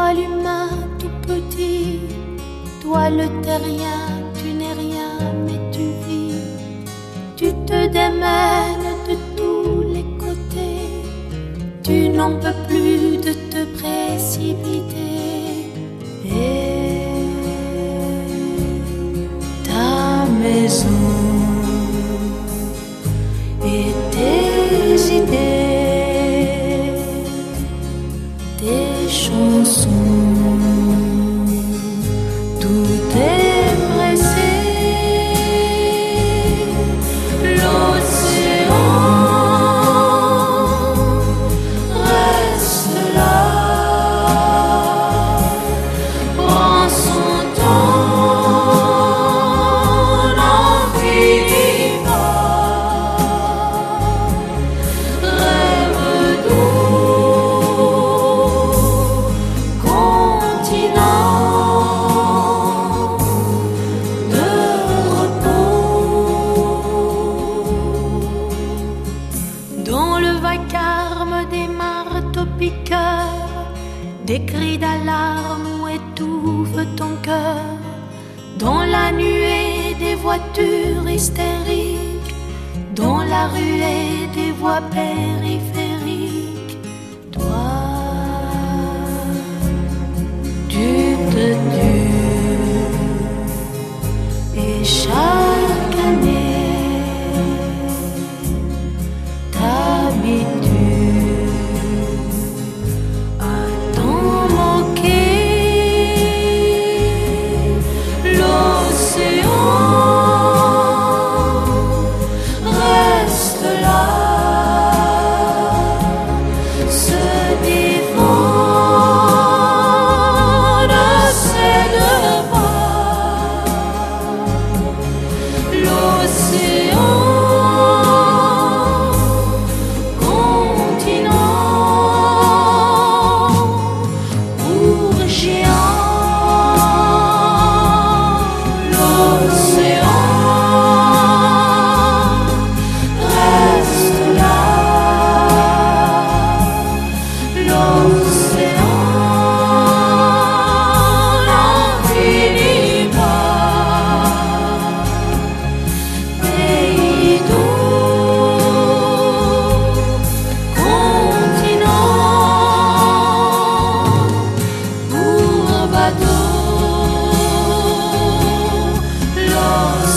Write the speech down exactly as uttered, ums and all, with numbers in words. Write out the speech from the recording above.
toi l'humain tout petit, toi le terrien, tu n'es rien mais tu vis. Tu te démènes de tous les côtés, tu n'en peux plus de te précipiter. Et ta maison et tes idées, tes chansons, tout est pressé. L'océan reste là, prend son temps, n'en finit pas. Rêve d'eau, continent de repos. Dans le vacarme des marteaux-piqueurs, des cris d'alarme où étouffe ton cœur. Dans la nuée des voitures hystériques, dans la ruée des voies périphériques, toi, tu te tues. Et chaque année t'habitues à t'en moquer. L'océan reste là, se défend, ne cède pas. L'océan, continent pour géant. L'océan reste là, l'océan n'en finit pas. Pays d'eau, continent pour bateau. L'océan